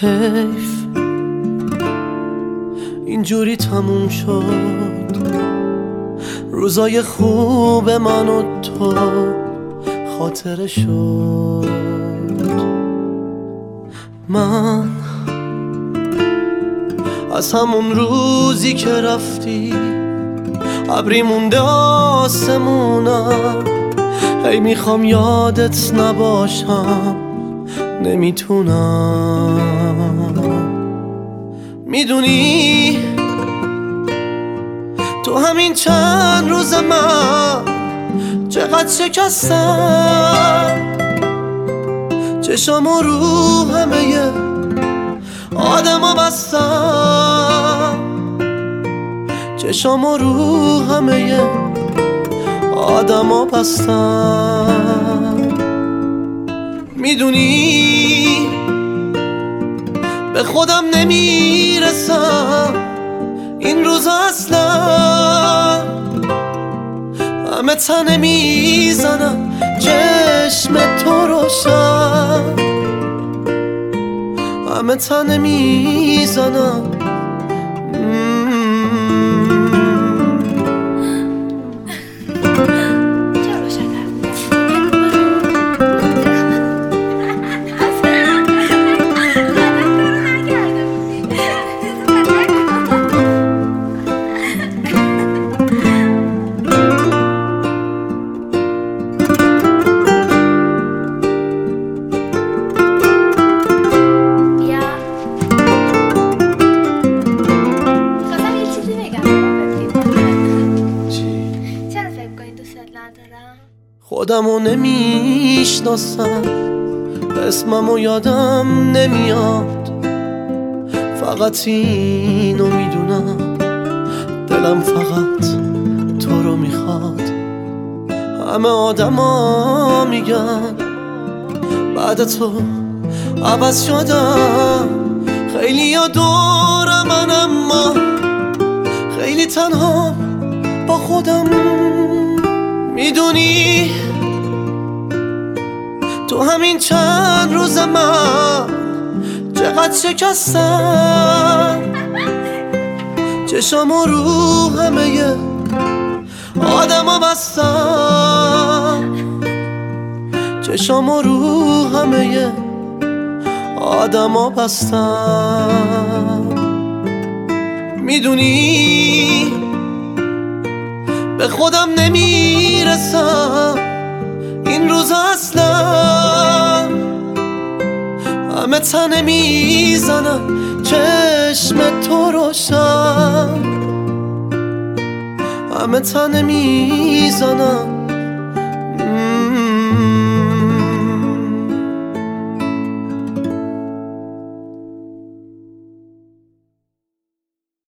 حیف اینجوری تموم شد روزای خوب من و تو خاطره شد. من از همون روزی که رفتی ابری مونده آسمونم، هی میخوام یادت نباشم نمیتونم. میدونی تو همین چند روز من چقدر شکستم، چشامو رو همه آدما بستم، چشامو رو همه آدما بستم. میدونی به خودم نمیرسم این روز اصلا، همه تنه میزنم چشم تو روشن، همه تنه میزنم. خودمو نمیشناسم، اسممو یادم نمیاد، فقط اینو میدونم دلم فقط تو رو میخواد. همه آدما میگن بعد تو عوض شدم، خیلی ها دور من اما خیلی تنها با خودم. میدونی تو همین چند روز من چقدر شکستم، چشامو رو همه آدما بستم، چشامو رو همه آدما بستم. میدونی به خودم نمیرسم این روز اصلا، همه تنه میزنم چشم تو روشن، همه تنه میزنم.